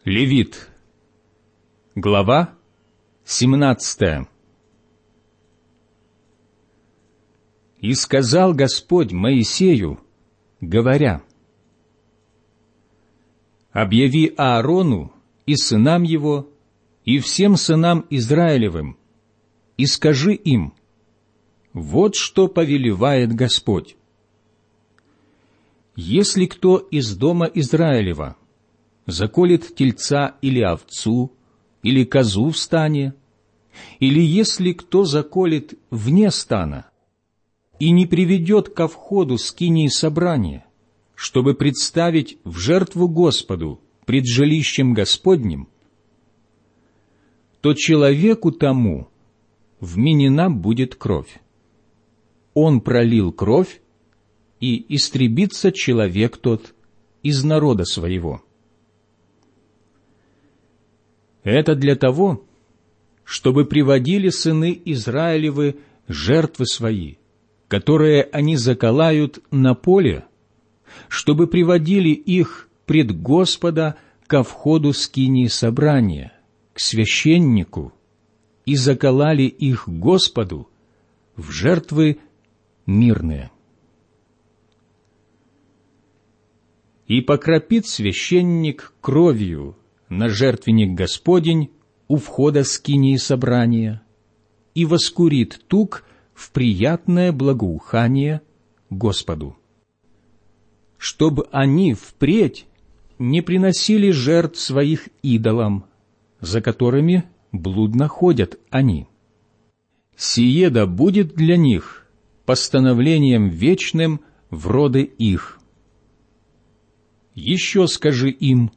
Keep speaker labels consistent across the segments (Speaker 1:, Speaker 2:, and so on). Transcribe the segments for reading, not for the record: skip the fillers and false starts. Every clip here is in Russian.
Speaker 1: Левит, глава 17. «И сказал Господь Моисею, говоря: объяви Аарону и сынам его, и всем сынам Израилевым, и скажи им: вот что повелевает Господь. Если кто из дома Израилева заколет тельца или овцу, или козу в стане, или если кто заколет вне стана и не приведет ко входу скинии собрания, чтобы представить в жертву Господу пред жилищем Господним, то человеку тому вменена будет кровь. Он пролил кровь, и истребится человек тот из народа своего. Это для того, чтобы приводили сыны Израилевы жертвы свои, которые они заколают на поле, чтобы приводили их пред Господа ко входу скинии собрания, к священнику, и заколали их Господу в жертвы мирные. И покропит священник кровью на жертвенник Господень у входа скинии собрания и воскурит тук в приятное благоухание Господу, чтобы они впредь не приносили жертв своих идолам, за которыми блудно ходят они. Сие да будет для них постановлением вечным в роды их. Еще скажи им: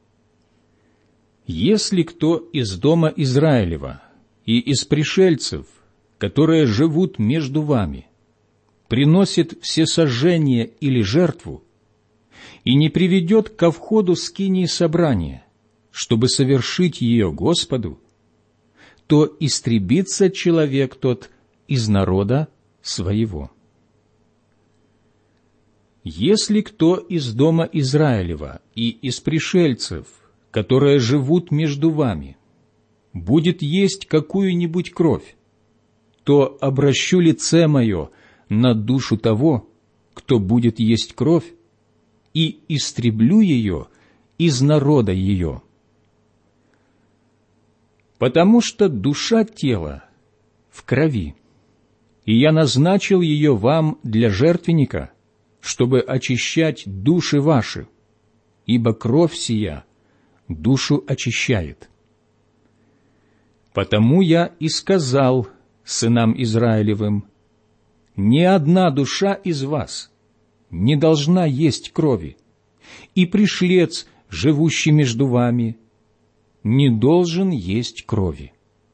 Speaker 1: если кто из дома Израилева и из пришельцев, которые живут между вами, приносит всесожжение или жертву и не приведет ко входу скинии собрания, чтобы совершить ее Господу, то истребится человек тот из народа своего. Если кто из дома Израилева и из пришельцев, которые живут между вами, будет есть какую-нибудь кровь, то обращу лице мое на душу того, кто будет есть кровь, и истреблю ее из народа ее. Потому что душа тела в крови, и я назначил ее вам для жертвенника, чтобы очищать души ваши, ибо кровь сия душу очищает. Потому я и сказал сынам Израилевым: ни одна душа из вас не должна есть крови, и пришлец, живущий между вами, не должен есть крови.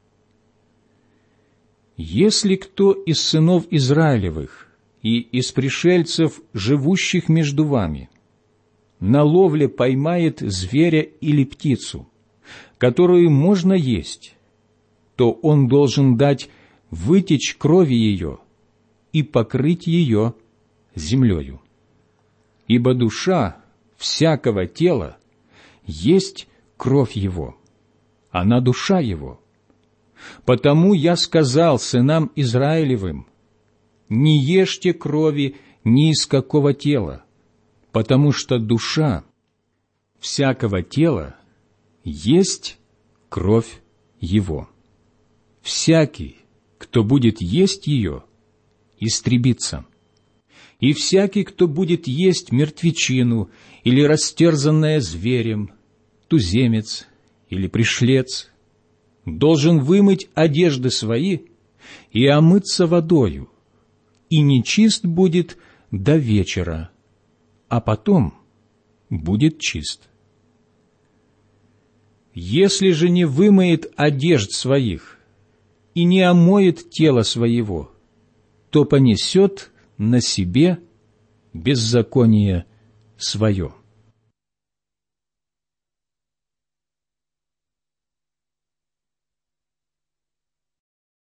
Speaker 1: Если кто из сынов Израилевых и из пришельцев, живущих между вами, на ловле поймает зверя или птицу, которую можно есть, то он должен дать вытечь крови ее и покрыть ее землею. Ибо душа всякого тела есть кровь его, она душа его. Потому я сказал сынам Израилевым: не ешьте крови ни из какого тела, потому что душа всякого тела есть кровь его. Всякий, кто будет есть ее, истребится. И всякий, кто будет есть мертвечину или растерзанное зверем, туземец или пришлец, должен вымыть одежды свои и омыться водою, и нечист будет до вечера, а потом будет чист. Если же не вымоет одежд своих и не омоет тело своего, то понесет на себе беззаконие свое.